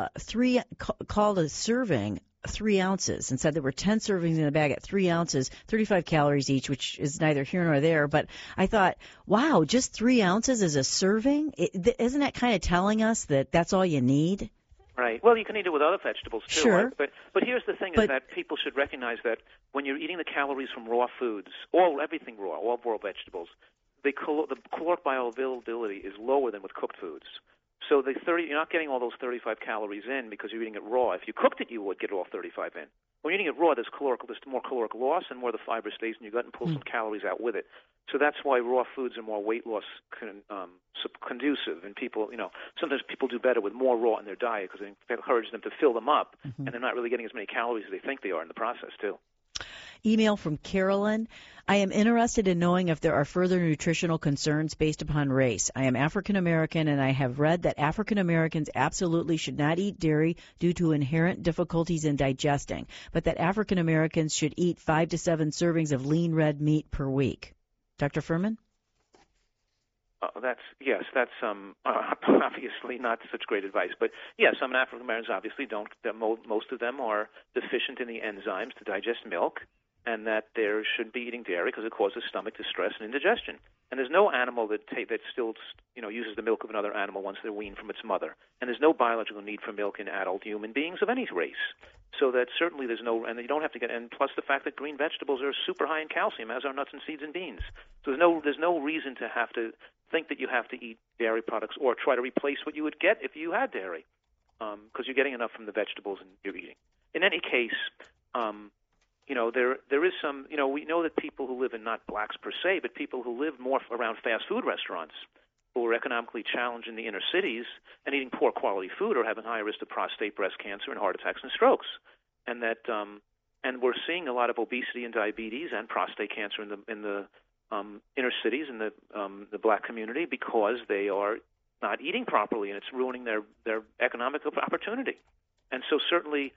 called a serving 3 ounces, and said there were 10 servings in the bag at 3 ounces, 35 calories each, which is neither here nor there. But I thought, wow, just 3 ounces is a serving? Isn't that kind of telling us that that's all you need? Right. Well, you can eat it with other vegetables, too. Sure. Right? But here's the thing, is that people should recognize that when you're eating the calories from raw foods, everything raw, all raw vegetables, the caloric bioavailability is lower than with cooked foods. So you're not getting all those 35 calories in because you're eating it raw. If you cooked it, you would get all 35 in. When you're eating it raw, there's more caloric loss, and more of the fiber stays in your gut and pulls some calories out with it. So that's why raw foods are more weight loss conducive. And people, sometimes people do better with more raw in their diet because it encourages them to fill them up, and they're not really getting as many calories as they think they are in the process, too. Email from Carolyn. I am interested in knowing if there are further nutritional concerns based upon race. I am African American, and I have read that African Americans absolutely should not eat dairy due to inherent difficulties in digesting, but that African Americans should eat 5 to 7 servings of lean red meat per week. Dr. Furman? That's obviously not such great advice. But yes, some African Americans obviously don't. Most of them are deficient in the enzymes to digest milk. and that they shouldn't be eating dairy because it causes stomach distress and indigestion. And there's no animal that still uses the milk of another animal once they're weaned from its mother. And there's no biological need for milk in adult human beings of any race. So that certainly there's no, and you don't have to get, and plus the fact that green vegetables are super high in calcium, as are nuts and seeds and beans. So there's no reason to have to think that you have to eat dairy products or try to replace what you would get if you had dairy, because you're getting enough from the vegetables you're eating. In any case, there is some, we know that people who live in, not blacks per se, but people who live more around fast food restaurants, who are economically challenged in the inner cities and eating poor quality food, are having higher risk of prostate, breast cancer, and heart attacks and strokes. And that, and we're seeing a lot of obesity and diabetes and prostate cancer in the inner cities in the black community because they are not eating properly, and it's ruining their economic opportunity. And so certainly,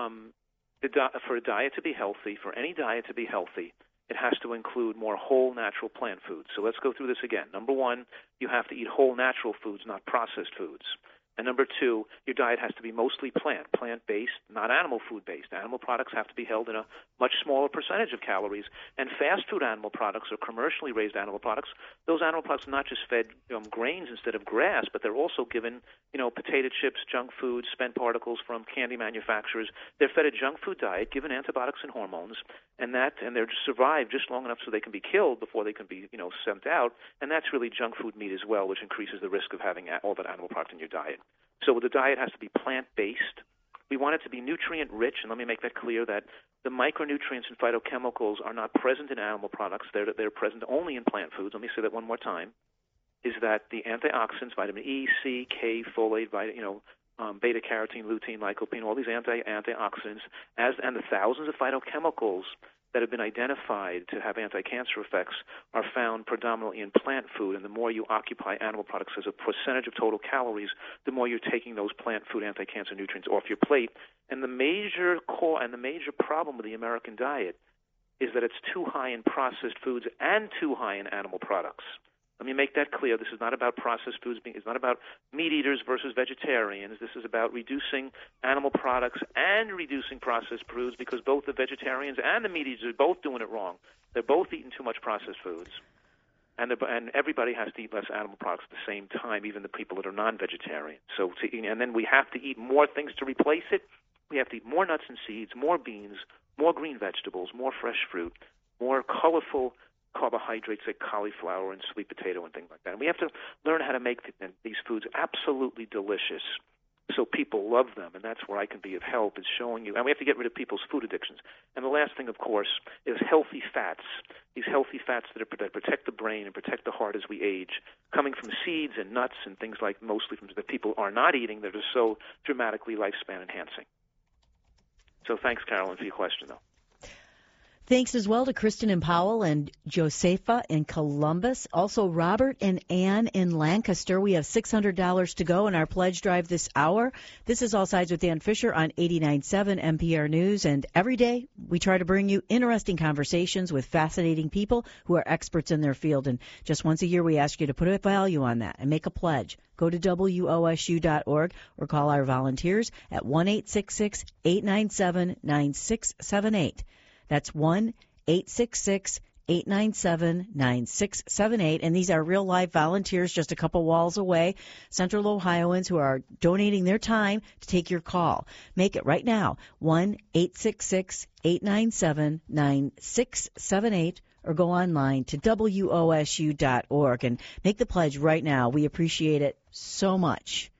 for a diet to be healthy, for any diet to be healthy, it has to include more whole, natural plant foods. So let's go through this again. Number one, you have to eat whole, natural foods, not processed foods. And number two, your diet has to be mostly plant-based, not animal food-based. Animal products have to be held in a much smaller percentage of calories. And fast food animal products or commercially raised animal products, those animal products are not just fed grains instead of grass, but they're also given, potato chips, junk food, spent particles from candy manufacturers. They're fed a junk food diet, given antibiotics and hormones, and they're survive just long enough so they can be killed before they can be, sent out. And that's really junk food meat as well, which increases the risk of having all that animal product in your diet. So the diet has to be plant-based. We want it to be nutrient-rich, and let me make that clear that the micronutrients and phytochemicals are not present in animal products. They're present only in plant foods. Let me say that one more time, is that the antioxidants, vitamin E, C, K, folate, beta-carotene, lutein, lycopene, all these antioxidants, and the thousands of phytochemicals that have been identified to have anti-cancer effects are found predominantly in plant food, and the more you occupy animal products as a percentage of total calories, the more you're taking those plant food anti-cancer nutrients off your plate. And the major problem with the American diet is that it's too high in processed foods and too high in animal products. Let me make that clear. This is not about processed foods. It's not about meat eaters versus vegetarians. This is about reducing animal products and reducing processed foods, because both the vegetarians and the meat eaters are both doing it wrong. They're both eating too much processed foods. And everybody has to eat less animal products at the same time, even the people that are non-vegetarian. And then we have to eat more things to replace it. We have to eat more nuts and seeds, more beans, more green vegetables, more fresh fruit, more colorful carbohydrates like cauliflower and sweet potato and things like that. And we have to learn how to make these foods absolutely delicious so people love them, and that's where I can be of help, is showing you. And we have to get rid of people's food addictions. And the last thing, of course, is healthy fats. These healthy fats that protect the brain and protect the heart as we age, coming from seeds and nuts and things like mostly from that people are not eating that are so dramatically lifespan enhancing. So thanks, Carolyn, for your question, though. Thanks as well to Kristen and Powell and Josefa in Columbus. Also, Robert and Ann in Lancaster. We have $600 to go in our pledge drive this hour. This is All Sides with Dan Fisher on 89.7 NPR News. And every day we try to bring you interesting conversations with fascinating people who are experts in their field. And just once a year we ask you to put a value on that and make a pledge. Go to WOSU.org or call our volunteers at 1-866-897-9678. That's 1-866-897-9678. And these are real live volunteers just a couple walls away, Central Ohioans who are donating their time to take your call. Make it right now, 1-866-897-9678, or go online to WOSU.org and make the pledge right now. We appreciate it so much.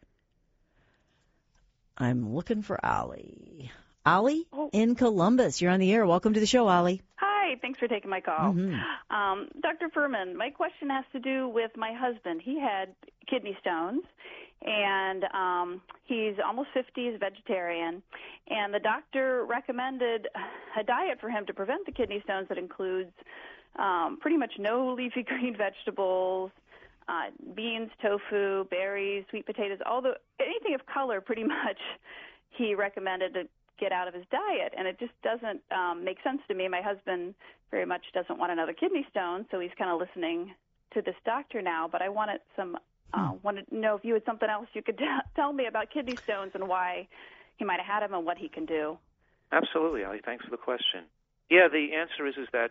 I'm looking for Ollie. Ollie in Columbus. You're on the air. Welcome to the show, Ollie. Hi. Thanks for taking my call. Mm-hmm. Dr. Furman, my question has to do with my husband. He had kidney stones, and he's almost 50. He's a vegetarian, and the doctor recommended a diet for him to prevent the kidney stones that includes pretty much no leafy green vegetables, beans, tofu, berries, sweet potatoes, anything of color pretty much he recommended to get out of his diet, and it just doesn't make sense to me. My husband very much doesn't want another kidney stone, so he's kind of listening to this doctor now, but I wanted wanted to know if you had something else you could tell me about kidney stones and why he might have had them and what he can do. Absolutely, Ali. Thanks for the question. Yeah, the answer is that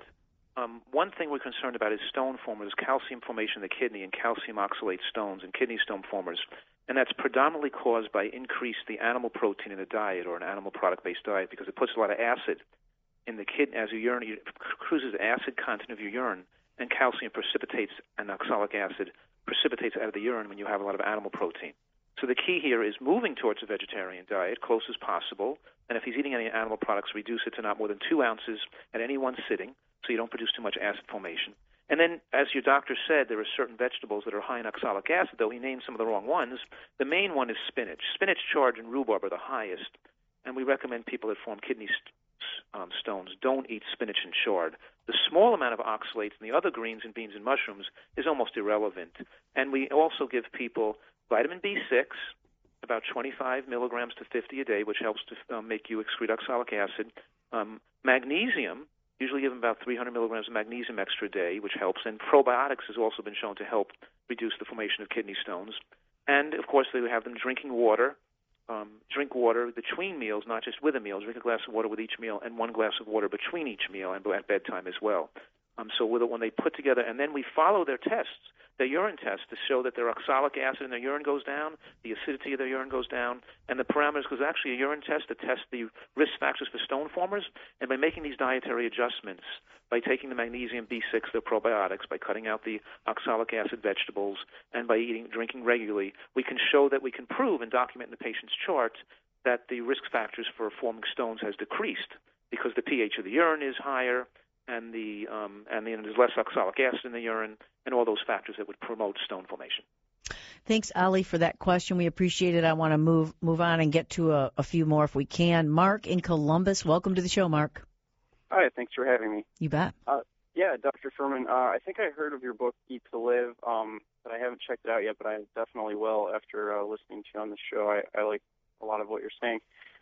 one thing we're concerned about is stone formers, calcium formation in the kidney, and calcium oxalate stones and kidney stone formers. And that's predominantly caused by the animal protein in a diet or an animal product-based diet, because it puts a lot of acid in the kidney as you urinate. It cruises the acid content of your urine, and calcium precipitates, and oxalic acid precipitates out of the urine when you have a lot of animal protein. So the key here is moving towards a vegetarian diet, close as possible, and if he's eating any animal products, reduce it to not more than 2 ounces at any one sitting, so you don't produce too much acid formation. And then, as your doctor said, there are certain vegetables that are high in oxalic acid, though he named some of the wrong ones. The main one is spinach. Spinach, chard, and rhubarb are the highest, and we recommend people that form kidney stones don't eat spinach and chard. The small amount of oxalates in the other greens and beans and mushrooms is almost irrelevant. And we also give people vitamin B6, about 25 milligrams to 50 a day, which helps to make you excrete oxalic acid. Magnesium, usually give them about 300 milligrams of magnesium extra a day, which helps. And probiotics has also been shown to help reduce the formation of kidney stones. And, of course, they have them drinking water. Drink water between meals, not just with a meal. Drink a glass of water with each meal and 1 glass of water between each meal and at bedtime as well. So when they put together, and then we follow their tests, their urine tests, to show that their oxalic acid in their urine goes down, the acidity of their urine goes down, and the parameters, because actually a urine test that tests the risk factors for stone formers, and by making these dietary adjustments, by taking the magnesium, B6, the probiotics, by cutting out the oxalic acid vegetables, and by drinking regularly, we can show that we can prove and document in the patient's chart that the risk factors for forming stones has decreased because the pH of the urine is higher, and there's less oxalic acid in the urine, and all those factors that would promote stone formation. Thanks, Ali, for that question. We appreciate it. I want to move on and get to a few more if we can. Mark in Columbus, welcome to the show, Mark. Hi, thanks for having me. You bet. Yeah, Dr. Furman, I think I heard of your book, Eat to Live, but I haven't checked it out yet, but I definitely will after listening to you on the show. I like a lot of what you're saying.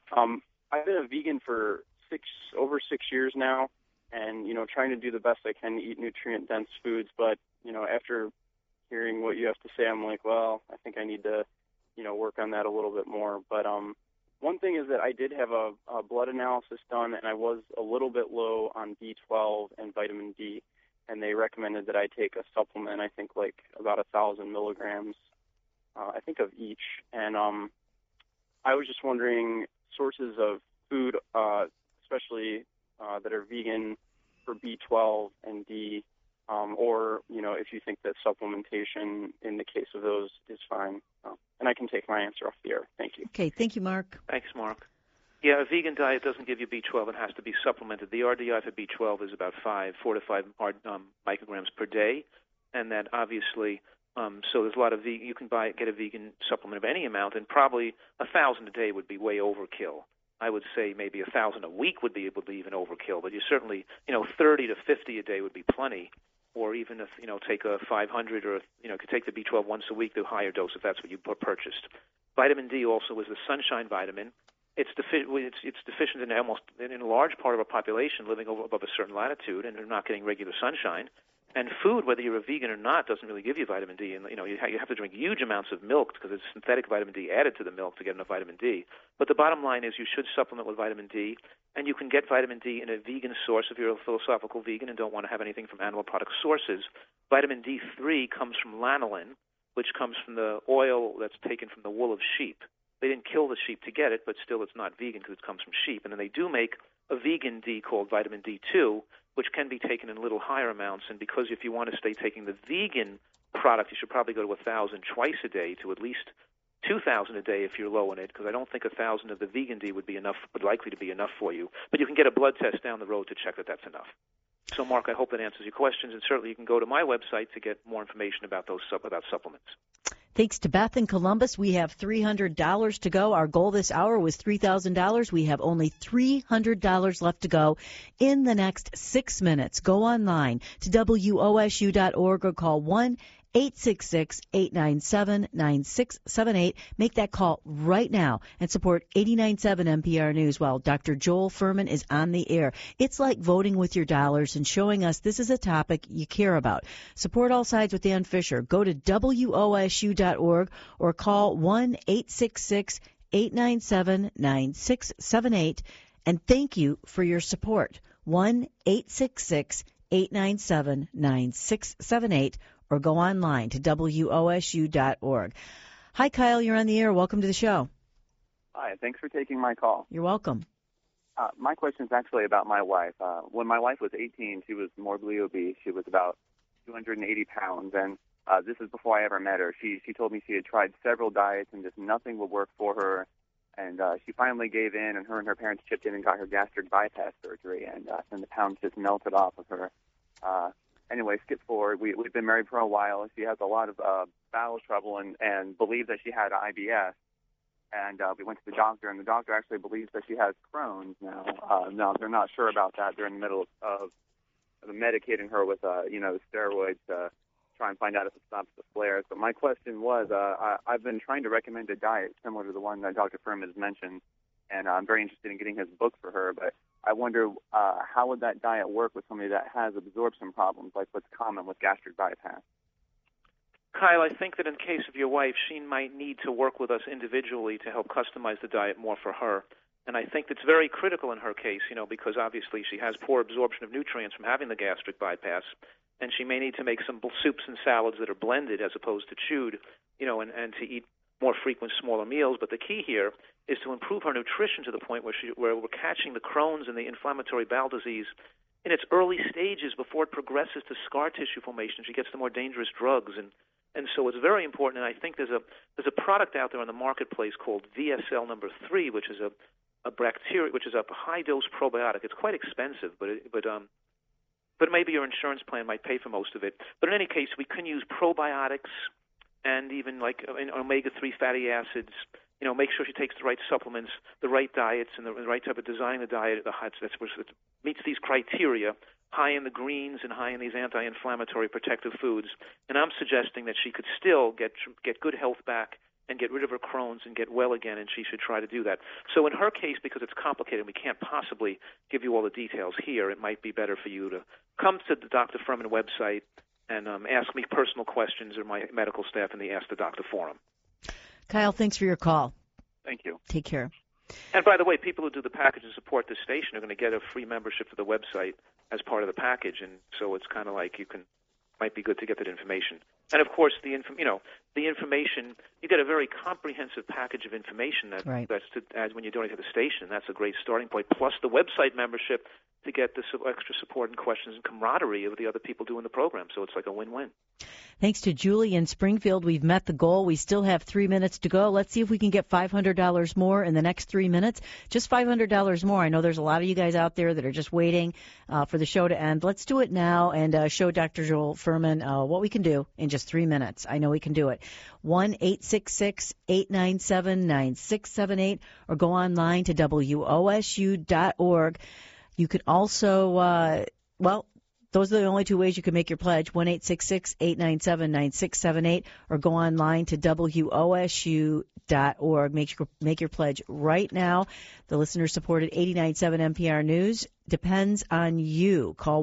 I've been a vegan for over 6 years now, and, trying to do the best I can to eat nutrient-dense foods. But, after hearing what you have to say, I'm like, well, I think I need to, work on that a little bit more. But one thing is that I did have a blood analysis done, and I was a little bit low on B12 and vitamin D, and they recommended that I take a supplement, I think like about 1,000 milligrams, I think of each. And I was just wondering sources of food, especially that are vegan for B12 and D, or, if you think that supplementation in the case of those is fine. And I can take my answer off the air. Thank you. Okay, thank you, Mark. Thanks, Mark. Yeah, a vegan diet doesn't give you B12. It has to be supplemented. The RDI for B12 is about 4 to 5 micrograms per day, and that obviously, so there's a lot of you can get a vegan supplement of any amount, and probably 1,000 a day would be way overkill. I would say maybe 1,000 a week would be even overkill, but you certainly, 30 to 50 a day would be plenty. Or even if, take a 500 or, could take the B12 once a week, the higher dose if that's what you purchased. Vitamin D also is the sunshine vitamin. It's deficient in a large part of our population living above a certain latitude, and they're not getting regular sunshine. And food, whether you're a vegan or not, doesn't really give you vitamin D. And, you have to drink huge amounts of milk because it's synthetic vitamin D added to the milk to get enough vitamin D. But the bottom line is you should supplement with vitamin D, and you can get vitamin D in a vegan source if you're a philosophical vegan and don't want to have anything from animal product sources. Vitamin D3 comes from lanolin, which comes from the oil that's taken from the wool of sheep. They didn't kill the sheep to get it, but still it's not vegan because it comes from sheep. And then they do make a vegan D called vitamin D2, which can be taken in a little higher amounts. And because if you want to stay taking the vegan product, you should probably go to 1,000 twice a day to at least 2,000 a day if you're low in it, because I don't think 1,000 of the vegan D would likely to be enough for you. But you can get a blood test down the road to check that that's enough. So, Mark, I hope that answers your questions, and certainly you can go to my website to get more information about about supplements. Thanks to Beth in Columbus. We have $300 to go. Our goal this hour was $3,000. We have only $300 left to go in the next 6 minutes. Go online to WOSU.org or call 1-866-897-9678. Make that call right now and support 89.7 NPR News while Dr. Joel Fuhrman is on the air. It's like voting with your dollars and showing us this is a topic you care about. Support All Sides with Dan Fisher. Go to WOSU.org or call 1-866-897-9678. And thank you for your support. 1-866-897-9678 or go online to WOSU.org. Hi, Kyle. You're on the air. Welcome to the show. Hi. Thanks for taking my call. You're welcome. My question is actually about my wife. When my wife was 18, she was morbidly obese. She was about 280 pounds, and this is before I ever met her. She told me she had tried several diets and just nothing would work for her. And she finally gave in, and her parents chipped in and got her gastric bypass surgery, and then the pounds just melted off of her. Anyway, skip forward. We've been married for a while. She has a lot of bowel trouble and believes that she had IBS. And we went to the doctor, and the doctor actually believes that she has Crohn's now. No, they're not sure about that. They're in the middle of medicating her with, steroids to try and find out if it stops the flares. But my question was, I've been trying to recommend a diet similar to the one that Dr. Furman has mentioned, and I'm very interested in getting his book for her. But I wonder how would that diet work with somebody that has absorption problems, like what's common with gastric bypass? Kyle, I think that in case of your wife, she might need to work with us individually to help customize the diet more for her. And I think that's very critical in her case, because obviously she has poor absorption of nutrients from having the gastric bypass, and she may need to make some soups and salads that are blended as opposed to chewed, and to eat more frequent, smaller meals. But the key here is to improve her nutrition to the point where we're catching the Crohn's and the inflammatory bowel disease in its early stages before it progresses to scar tissue formation. She gets the more dangerous drugs, and so it's very important. And I think there's a product out there on the marketplace called VSL number 3, which is a bacteria, which is a high dose probiotic. It's quite expensive, but maybe your insurance plan might pay for most of it. But in any case, we can use probiotics and even like omega-3 fatty acids. Make sure she takes the right supplements, the right diets, and the right type of design of the diet that meets these criteria, high in the greens and high in these anti-inflammatory protective foods. And I'm suggesting that she could still get good health back and get rid of her Crohn's and get well again, and she should try to do that. So in her case, because it's complicated, we can't possibly give you all the details here. It might be better for you to come to the Dr. Furman website and ask me personal questions or my medical staff in the Ask the Doctor forum. Kyle, thanks for your call. Thank you. Take care. And by the way, people who do the package and support this station are going to get a free membership to the website as part of the package, and so it's kind of like might be good to get that information. And of course, the information, you get a very comprehensive package of information that's as when you donate to the station. That's a great starting point. Plus the website membership to get this extra support and questions and camaraderie of the other people doing the program. So it's like a win-win. Thanks to Julie in Springfield. We've met the goal. We still have 3 minutes to go. Let's see if we can get $500 more in the next 3 minutes. Just $500 more. I know there's a lot of you guys out there that are just waiting for the show to end. Let's do it now and show Dr. Joel Fuhrman what we can do in just 3 minutes. I know we can do it. 1-866-897-9678 or go online to WOSU.org. You can also, those are the only 2 ways you can make your pledge, 1-866-897-9678, or go online to WOSU.org. Make your pledge right now. The listener-supported 89.7 NPR News depends on you. Call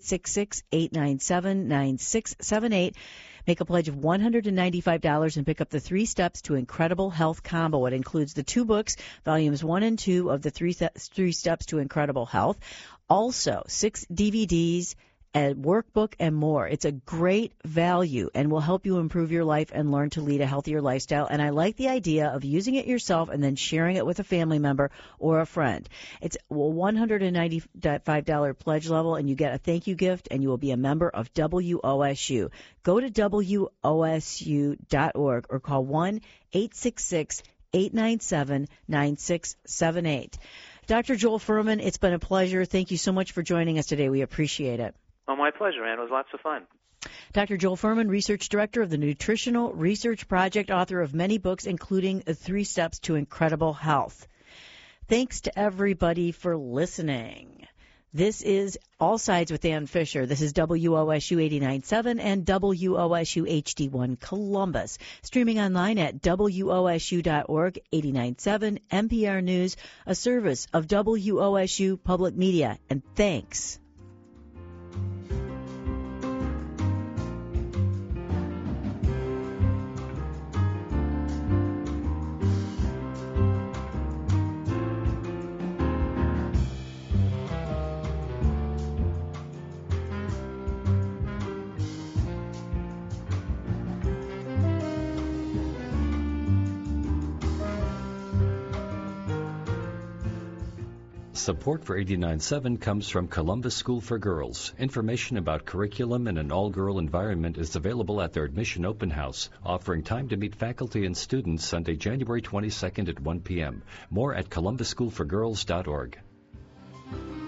1-866-897-9678. Make a pledge of $195 and pick up the 3 Steps to Incredible Health combo. It includes the 2 books, volumes 1 and 2 of the 3 Steps to Incredible Health. Also, 6 DVDs, a workbook, and more. It's a great value and will help you improve your life and learn to lead a healthier lifestyle. And I like the idea of using it yourself and then sharing it with a family member or a friend. It's a $195 pledge level, and you get a thank you gift, and you will be a member of WOSU. Go to WOSU.org or call 1-866-897-9678. Dr. Joel Fuhrman, it's been a pleasure. Thank you so much for joining us today. We appreciate it. Oh, my pleasure, Ann. It was lots of fun. Dr. Joel Fuhrman, Research Director of the Nutritional Research Project, author of many books, including 3 Steps to Incredible Health. Thanks to everybody for listening. This is All Sides with Ann Fisher. This is WOSU 89.7 and WOSU HD1 Columbus. Streaming online at WOSU.org, 89.7 NPR News, a service of WOSU Public Media. And thanks. Support for 89.7 comes from Columbus School for Girls. Information about curriculum in an all-girl environment is available at their admission open house, offering time to meet faculty and students Sunday, January 22nd at 1 p.m. More at columbusSchoolforGirls.org.